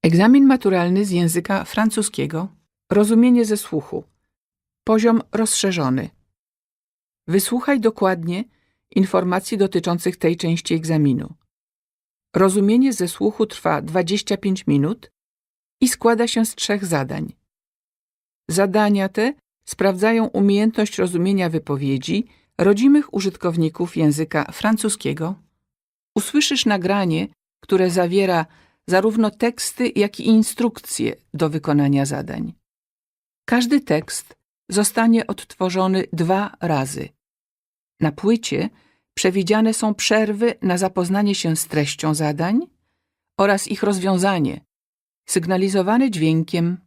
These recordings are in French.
Egzamin maturalny z języka francuskiego. Rozumienie ze słuchu. Poziom rozszerzony. Wysłuchaj dokładnie informacji dotyczących tej części egzaminu. Rozumienie ze słuchu trwa 25 minut i składa się z 3 zadań. Zadania te sprawdzają umiejętność rozumienia wypowiedzi rodzimych użytkowników języka francuskiego. Usłyszysz nagranie, które zawiera zarówno teksty, jak i instrukcje do wykonania zadań. Każdy tekst zostanie odtworzony 2 razy. Na płycie przewidziane są przerwy na zapoznanie się z treścią zadań oraz ich rozwiązanie, sygnalizowane dźwiękiem.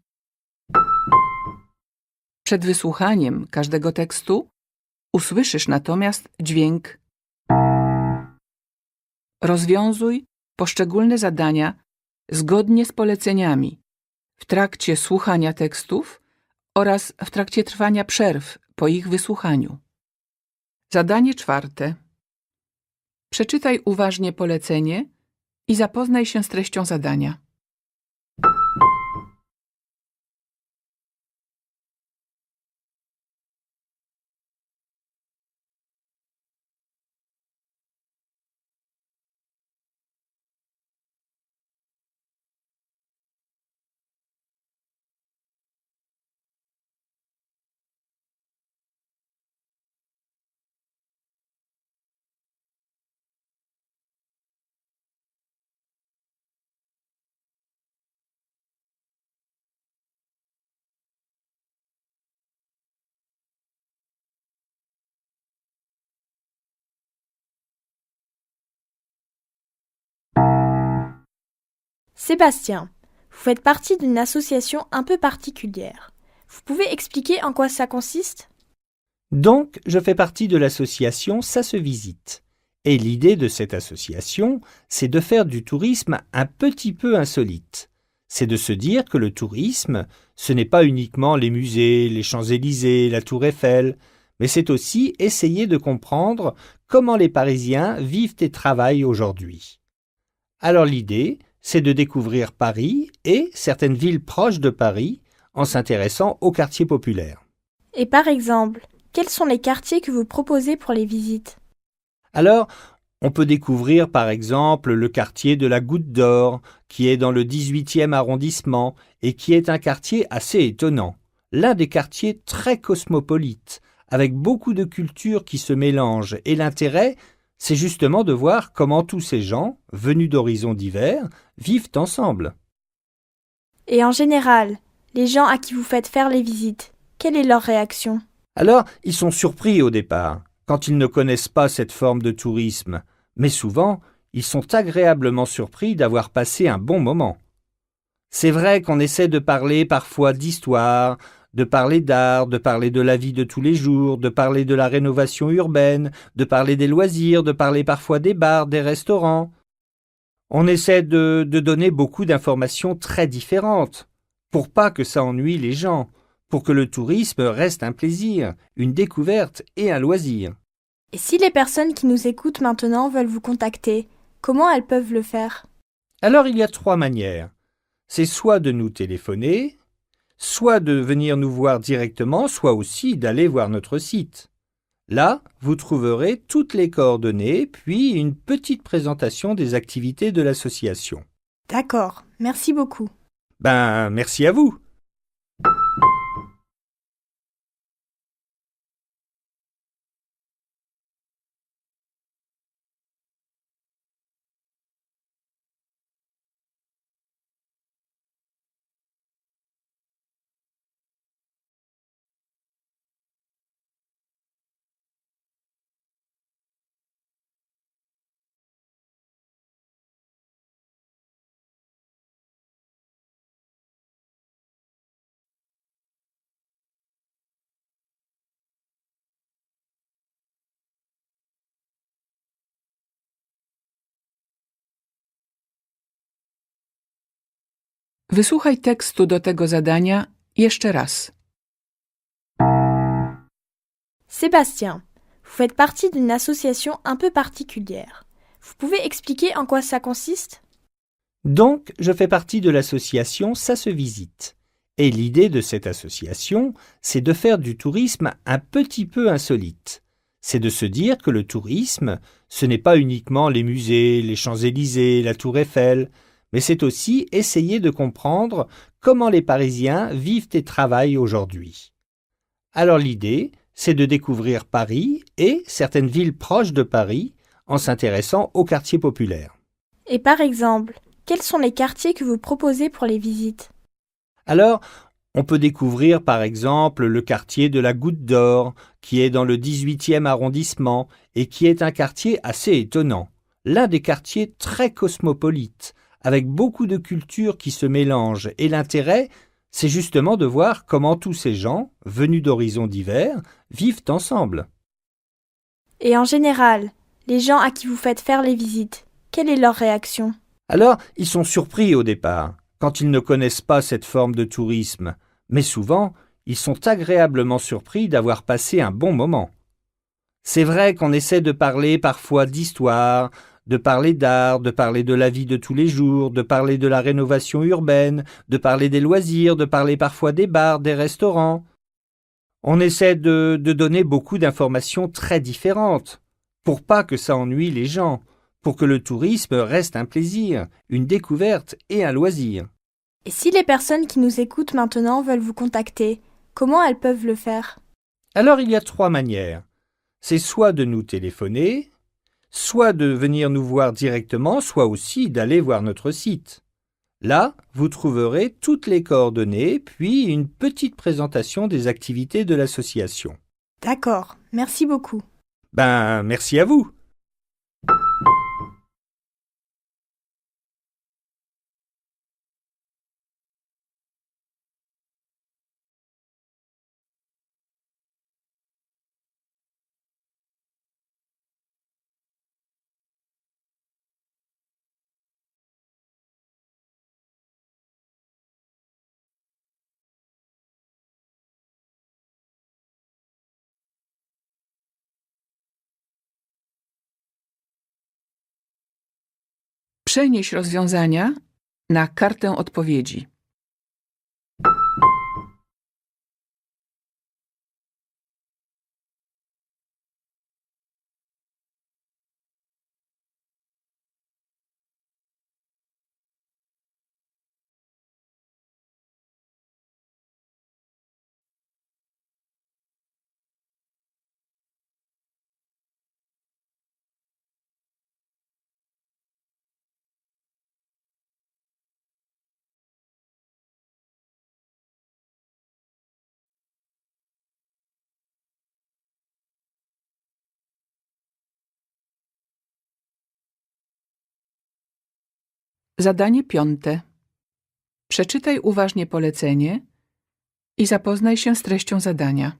Przed wysłuchaniem każdego tekstu usłyszysz natomiast dźwięk. Rozwiązuj poszczególne zadania zgodnie z poleceniami w trakcie słuchania tekstów oraz w trakcie trwania przerw po ich wysłuchaniu. Zadanie 4. Przeczytaj uważnie polecenie i zapoznaj się z treścią zadania. Sébastien, vous faites partie d'une association un peu particulière. Vous pouvez expliquer en quoi ça consiste ? Donc, je fais partie de l'association Ça se visite. Et l'idée de cette association, c'est de faire du tourisme un petit peu insolite. C'est de se dire que le tourisme, ce n'est pas uniquement les musées, les Champs-Élysées, la Tour Eiffel, mais c'est aussi essayer de comprendre comment les Parisiens vivent et travaillent aujourd'hui. Alors l'idée, c'est de découvrir Paris et certaines villes proches de Paris en s'intéressant aux quartiers populaires. Et par exemple, quels sont les quartiers que vous proposez pour les visites ? Alors, on peut découvrir par exemple le quartier de la Goutte d'Or, qui est dans le 18e arrondissement et qui est un quartier assez étonnant. L'un des quartiers très cosmopolites, avec beaucoup de cultures qui se mélangent. Et l'intérêt, c'est justement de voir comment tous ces gens, venus d'horizons divers, vivent ensemble. Et en général, les gens à qui vous faites faire les visites, quelle est leur réaction ? Alors, ils sont surpris au départ, quand ils ne connaissent pas cette forme de tourisme, mais souvent, ils sont agréablement surpris d'avoir passé un bon moment. C'est vrai qu'on essaie de parler parfois d'histoire, de parler d'art, de parler de la vie de tous les jours, de parler de la rénovation urbaine, de parler des loisirs, de parler parfois des bars, des restaurants. On essaie de donner beaucoup d'informations très différentes, pour pas que ça ennuie les gens, pour que le tourisme reste un plaisir, une découverte et un loisir. Et si les personnes qui nous écoutent maintenant veulent vous contacter, comment elles peuvent le faire ? Alors il y a 3 manières. C'est soit de nous téléphoner, soit de venir nous voir directement, soit aussi d'aller voir notre site. Là, vous trouverez toutes les coordonnées, puis une petite présentation des activités de l'association. D'accord, merci beaucoup. Merci à vous. Wysłuchaj tekstu do tego zadania jeszcze raz. Sébastien, vous faites partie d'une association un peu particulière. Vous pouvez expliquer en quoi ça consiste ? Donc, je fais partie de l'association Ça se visite. Et l'idée de cette association, c'est de faire du tourisme un petit peu insolite. C'est de se dire que le tourisme, ce n'est pas uniquement les musées, les Champs-Élysées, la Tour Eiffel, mais c'est aussi essayer de comprendre comment les Parisiens vivent et travaillent aujourd'hui. Alors l'idée, c'est de découvrir Paris et certaines villes proches de Paris en s'intéressant aux quartiers populaires. Et par exemple, quels sont les quartiers que vous proposez pour les visites? Alors, on peut découvrir par exemple le quartier de la Goutte d'Or, qui est dans le 18e arrondissement et qui est un quartier assez étonnant. L'un des quartiers très cosmopolites, avec beaucoup de cultures qui se mélangent. Et l'intérêt, c'est justement de voir comment tous ces gens, venus d'horizons divers, vivent ensemble. Et en général, les gens à qui vous faites faire les visites, quelle est leur réaction? Alors, ils sont surpris au départ, quand ils ne connaissent pas cette forme de tourisme, mais souvent, ils sont agréablement surpris d'avoir passé un bon moment. C'est vrai qu'on essaie de parler parfois d'histoire, de parler d'art, de parler de la vie de tous les jours, de parler de la rénovation urbaine, de parler des loisirs, de parler parfois des bars, des restaurants. On essaie de donner beaucoup d'informations très différentes, pour pas que ça ennuie les gens, pour que le tourisme reste un plaisir, une découverte et un loisir. Et si les personnes qui nous écoutent maintenant veulent vous contacter, comment elles peuvent le faire? Alors il y a 3 manières. C'est soit de nous téléphoner, soit de venir nous voir directement, soit aussi d'aller voir notre site. Là, vous trouverez toutes les coordonnées, puis une petite présentation des activités de l'association. D'accord, merci beaucoup. Merci à vous. Przenieś rozwiązania na kartę odpowiedzi. Zadanie 5. Przeczytaj uważnie polecenie i zapoznaj się z treścią zadania.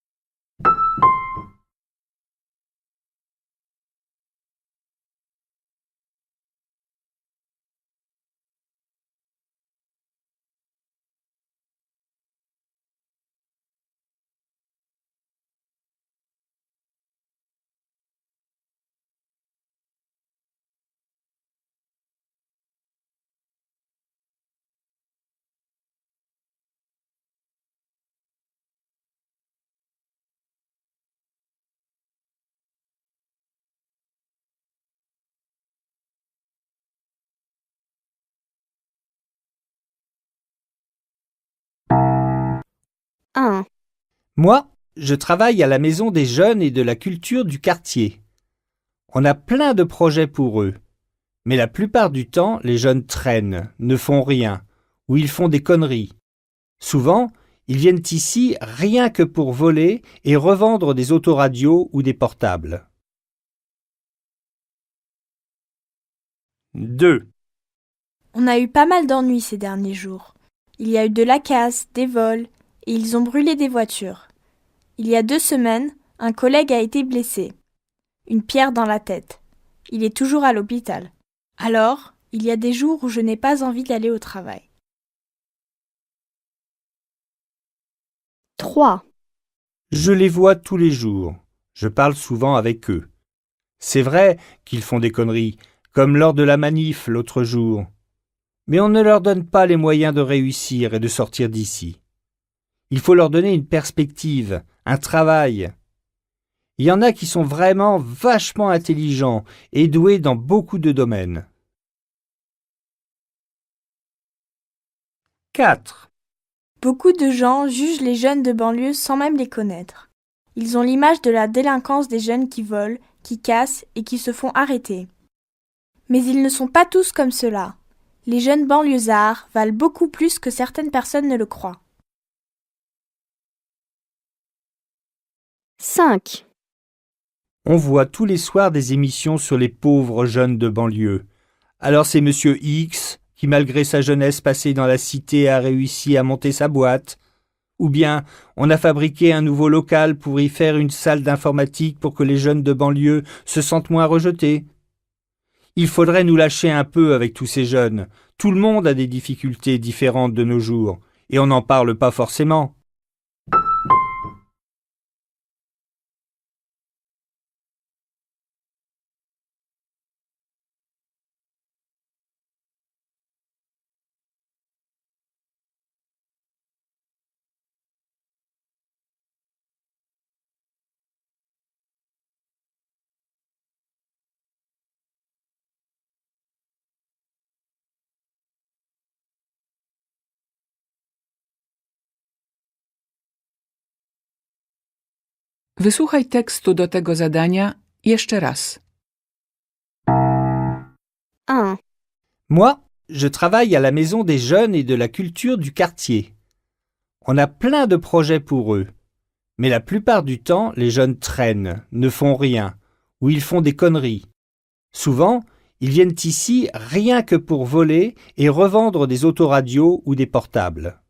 Moi, je travaille à la Maison des Jeunes et de la Culture du quartier. On a plein de projets pour eux. Mais la plupart du temps, les jeunes traînent, ne font rien, ou ils font des conneries. Souvent, ils viennent ici rien que pour voler et revendre des autoradios ou des portables. 2. On a eu pas mal d'ennuis ces derniers jours. Il y a eu de la casse, des vols, et ils ont brûlé des voitures. Il y a 2 semaines, un collègue a été blessé. Une pierre dans la tête. Il est toujours à l'hôpital. Alors, il y a des jours où je n'ai pas envie d'aller au travail. 3. Je les vois tous les jours. Je parle souvent avec eux. C'est vrai qu'ils font des conneries, comme lors de la manif l'autre jour. mais on ne leur donne pas les moyens de réussir et de sortir d'ici. Il faut leur donner une perspective, un travail. Il y en a qui sont vraiment vachement intelligents et doués dans beaucoup de domaines. 4. Beaucoup de gens jugent les jeunes de banlieue sans même les connaître. Ils ont l'image de la délinquance des jeunes qui volent, qui cassent et qui se font arrêter. Mais ils ne sont pas tous comme cela. Les jeunes banlieusards valent beaucoup plus que certaines personnes ne le croient. 5. On voit tous les soirs des émissions sur les pauvres jeunes de banlieue. Alors c'est Monsieur X qui, malgré sa jeunesse passée dans la cité, a réussi à monter sa boîte. Ou bien on a fabriqué un nouveau local pour y faire une salle d'informatique pour que les jeunes de banlieue se sentent moins rejetés. Il faudrait nous lâcher un peu avec tous ces jeunes. Tout le monde a des difficultés différentes de nos jours, et on n'en parle pas forcément. Wysłuchaj tekstu do tego zadania jeszcze raz. 1. Moi, je travaille à la maison des jeunes et de la culture du quartier. On a plein de projets pour eux. Mais la plupart du temps, les jeunes traînent, ne font rien, ou ils font des conneries. Souvent, ils viennent ici rien que pour voler et revendre des autoradios ou des portables.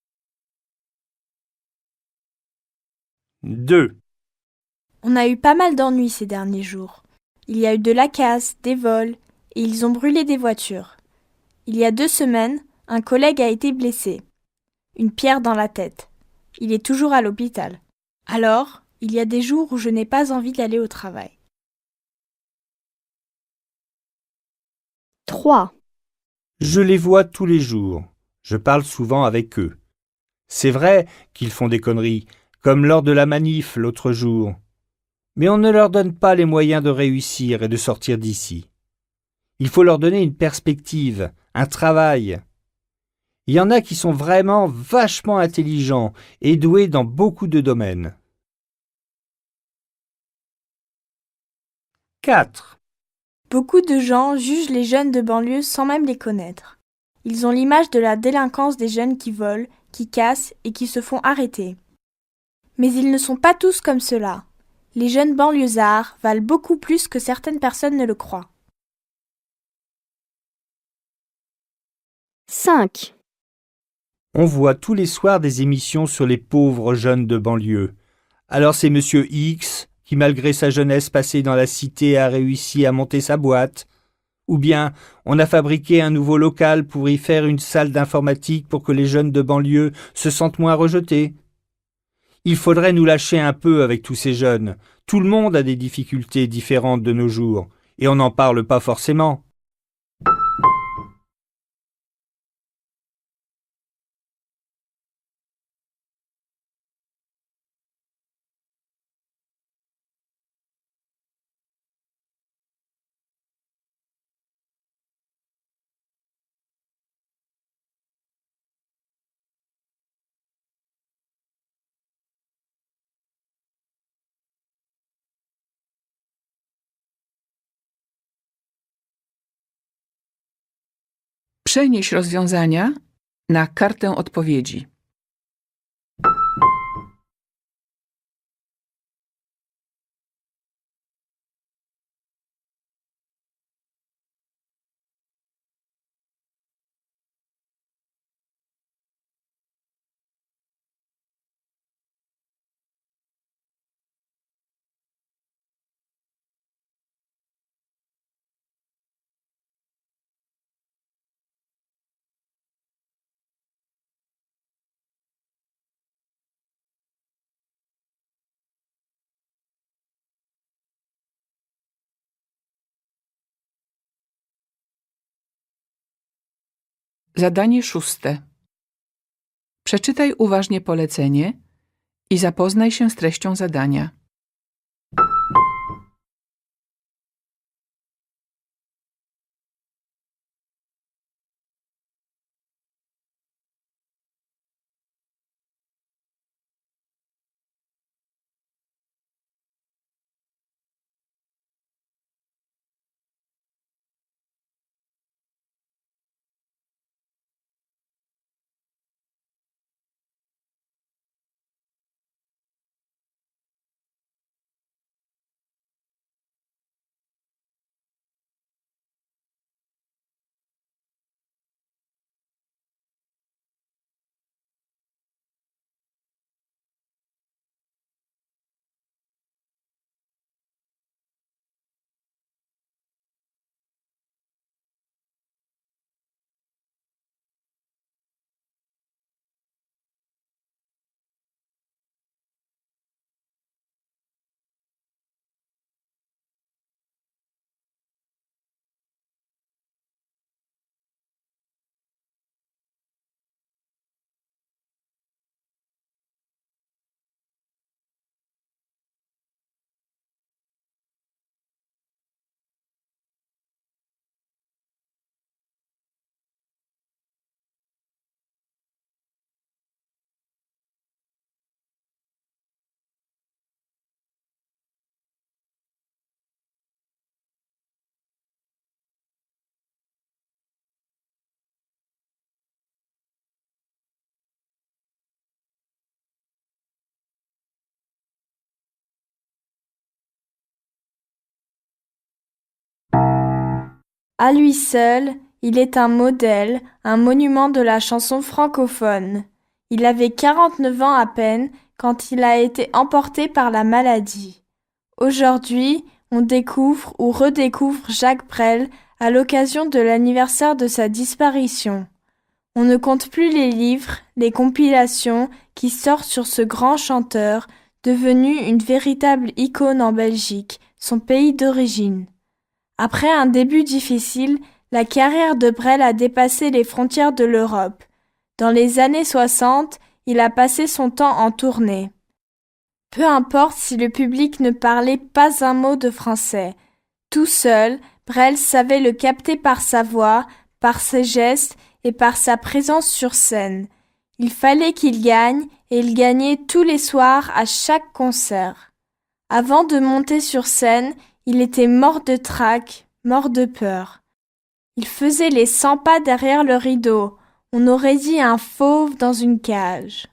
2. On a eu pas mal d'ennuis ces derniers jours. Il y a eu de la casse, des vols, et ils ont brûlé des voitures. Il y a 2 semaines, un collègue a été blessé. Une pierre dans la tête. Il est toujours à l'hôpital. Alors, il y a des jours où je n'ai pas envie d'aller au travail. 3. Je les vois tous les jours. Je parle souvent avec eux. C'est vrai qu'ils font des conneries, comme lors de la manif l'autre jour. Mais on ne leur donne pas les moyens de réussir et de sortir d'ici. Il faut leur donner une perspective, un travail. Il y en a qui sont vraiment vachement intelligents et doués dans beaucoup de domaines. 4. Beaucoup de gens jugent les jeunes de banlieue sans même les connaître. Ils ont l'image de la délinquance des jeunes qui volent, qui cassent et qui se font arrêter. Mais ils ne sont pas tous comme cela. Les jeunes banlieusards valent beaucoup plus que certaines personnes ne le croient. 5. On voit tous les soirs des émissions sur les pauvres jeunes de banlieue. Alors c'est Monsieur X qui, malgré sa jeunesse passée dans la cité, a réussi à monter sa boîte. Ou bien on a fabriqué un nouveau local pour y faire une salle d'informatique pour que les jeunes de banlieue se sentent moins rejetés. Il faudrait nous lâcher un peu avec tous ces jeunes. Tout le monde a des difficultés différentes de nos jours, et on n'en parle pas forcément. Przenieś rozwiązania na kartę odpowiedzi. Zadanie 6. Przeczytaj uważnie polecenie i zapoznaj się z treścią zadania. À lui seul, il est un modèle, un monument de la chanson francophone. Il avait 49 ans à peine quand il a été emporté par la maladie. Aujourd'hui, on découvre ou redécouvre Jacques Brel à l'occasion de l'anniversaire de sa disparition. On ne compte plus les livres, les compilations qui sortent sur ce grand chanteur, devenu une véritable icône en Belgique, son pays d'origine. Après un début difficile, la carrière de Brel a dépassé les frontières de l'Europe. Dans les années 60, il a passé son temps en tournée. Peu importe si le public ne parlait pas un mot de français. Tout seul, Brel savait le capter par sa voix, par ses gestes et par sa présence sur scène. Il fallait qu'il gagne et il gagnait tous les soirs à chaque concert. Avant de monter sur scène, il était mort de trac, mort de peur. Il faisait les 100 pas derrière le rideau. On aurait dit un fauve dans une cage.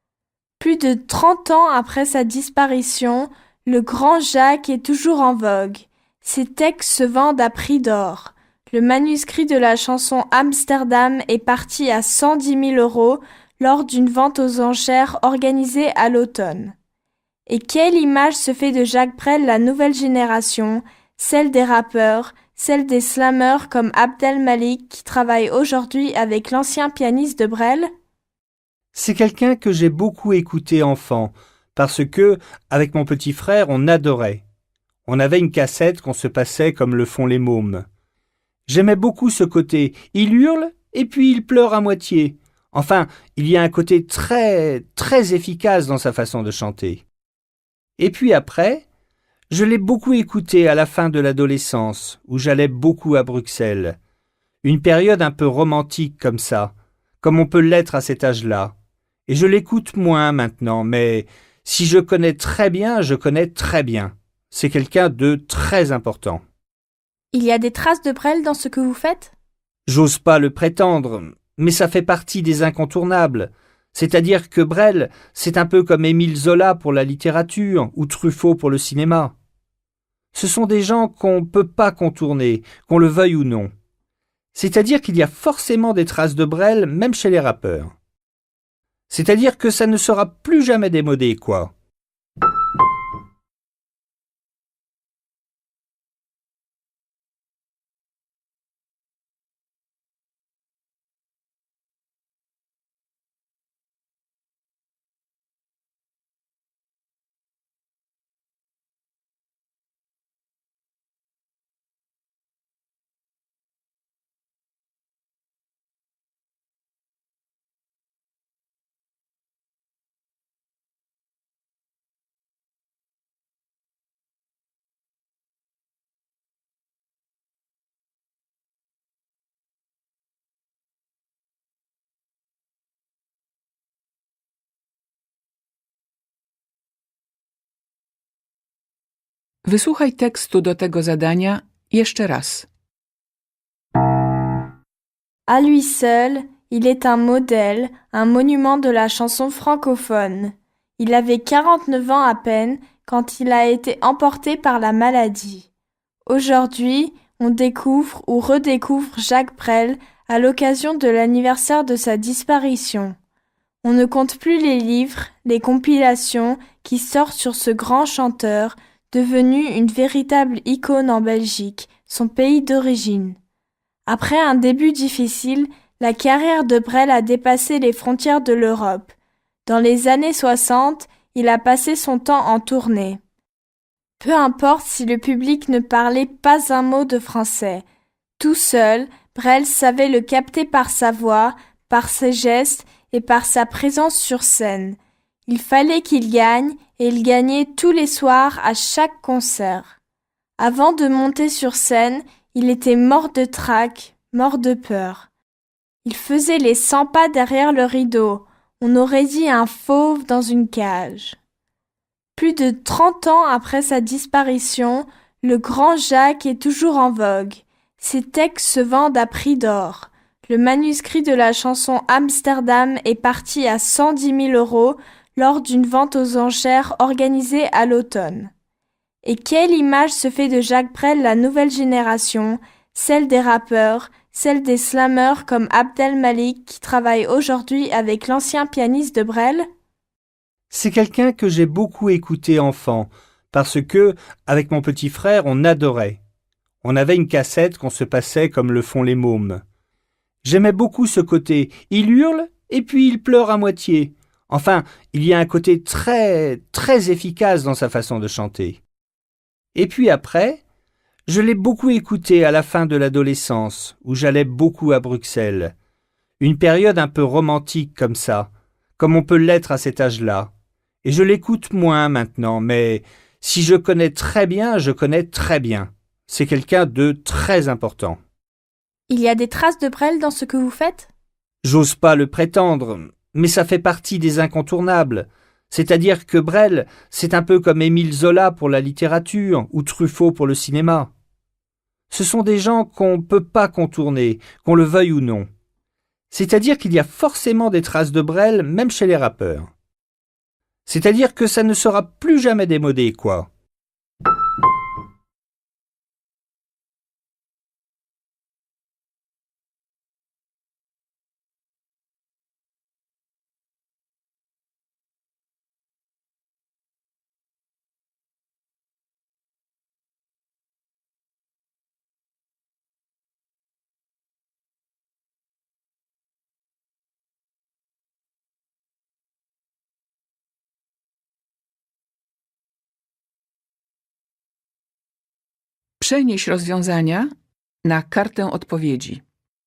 Plus de 30 ans après sa disparition, le grand Jacques est toujours en vogue. Ses textes se vendent à prix d'or. Le manuscrit de la chanson Amsterdam est parti à 110 000 € lors d'une vente aux enchères organisée à l'automne. Et quelle image se fait de Jacques Brel la nouvelle génération, celle des rappeurs, celle des slammers comme Abdel Malik qui travaille aujourd'hui avec l'ancien pianiste de Brel? C'est quelqu'un que j'ai beaucoup écouté enfant, parce que, avec mon petit frère, on adorait. On avait une cassette qu'on se passait comme le font les mômes. J'aimais beaucoup ce côté. Il hurle et puis il pleure à moitié. Enfin, il y a un côté très, très efficace dans sa façon de chanter. Et puis après, je l'ai beaucoup écouté à la fin de l'adolescence, où j'allais beaucoup à Bruxelles. Une période un peu romantique comme ça, comme on peut l'être à cet âge-là. Et je l'écoute moins maintenant, mais si je connais très bien, je connais très bien. C'est quelqu'un de très important. Il y a des traces de Brel dans ce que vous faites? J'ose pas le prétendre, mais ça fait partie des incontournables. C'est-à-dire que Brel, c'est un peu comme Émile Zola pour la littérature ou Truffaut pour le cinéma. Ce sont des gens qu'on ne peut pas contourner, qu'on le veuille ou non. C'est-à-dire qu'il y a forcément des traces de Brel, même chez les rappeurs. C'est-à-dire que ça ne sera plus jamais démodé, quoi. Wysłuchaj tekstu do tego zadania jeszcze raz. À lui seul, il est un modèle, un monument de la chanson francophone. Il avait 49 ans à peine quand il a été emporté par la maladie. Aujourd'hui, on découvre ou redécouvre Jacques Brel à l'occasion de l'anniversaire de sa disparition. On ne compte plus les livres, les compilations qui sortent sur ce grand chanteur, devenu une véritable icône en Belgique, son pays d'origine. Après un début difficile, la carrière de Brel a dépassé les frontières de l'Europe. Dans les années 60, il a passé son temps en tournée. Peu importe si le public ne parlait pas un mot de français. Tout seul, Brel savait le capter par sa voix, par ses gestes et par sa présence sur scène. Il fallait qu'il gagne et il gagnait tous les soirs à chaque concert. Avant de monter sur scène, il était mort de trac, mort de peur. Il faisait les 100 pas derrière le rideau. On aurait dit un fauve dans une cage. Plus de 30 ans après sa disparition, le grand Jacques est toujours en vogue. Ses textes se vendent à prix d'or. Le manuscrit de la chanson Amsterdam est parti à 110 000 € lors d'une vente aux enchères organisée à l'automne. Et quelle image se fait de Jacques Brel la nouvelle génération, celle des rappeurs, celle des slammeurs comme Abdel Malik qui travaille aujourd'hui avec l'ancien pianiste de Brel? C'est quelqu'un que j'ai beaucoup écouté enfant, parce que, avec mon petit frère, on adorait. On avait une cassette qu'on se passait comme le font les mômes. J'aimais beaucoup ce côté. Il hurle et puis il pleure à moitié. Enfin, il y a un côté très, très efficace dans sa façon de chanter. Et puis après, je l'ai beaucoup écouté à la fin de l'adolescence, où j'allais beaucoup à Bruxelles. Une période un peu romantique comme ça, comme on peut l'être à cet âge-là. Et je l'écoute moins maintenant, mais si je connais très bien, je connais très bien. C'est quelqu'un de très important. Il y a des traces de Brel dans ce que vous faites? J'ose pas le prétendre, mais ça fait partie des incontournables. C'est-à-dire que Brel, c'est un peu comme Émile Zola pour la littérature ou Truffaut pour le cinéma. Ce sont des gens qu'on ne peut pas contourner, qu'on le veuille ou non. C'est-à-dire qu'il y a forcément des traces de Brel, même chez les rappeurs. C'est-à-dire que ça ne sera plus jamais démodé, quoi. Przenieś rozwiązania na kartę odpowiedzi.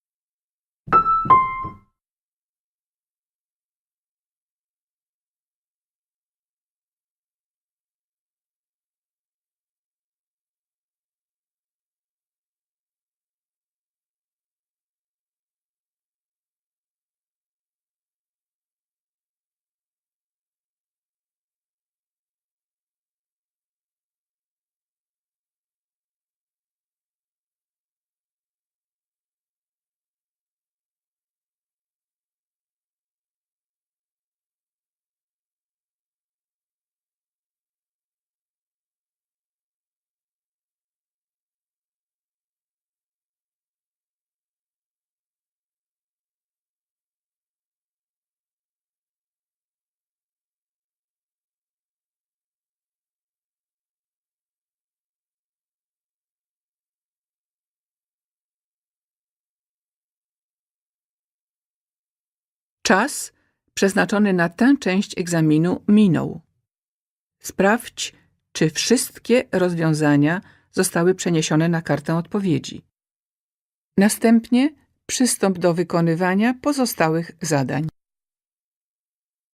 Czas przeznaczony na tę część egzaminu minął. Sprawdź, czy wszystkie rozwiązania zostały przeniesione na kartę odpowiedzi. Następnie przystąp do wykonywania pozostałych zadań.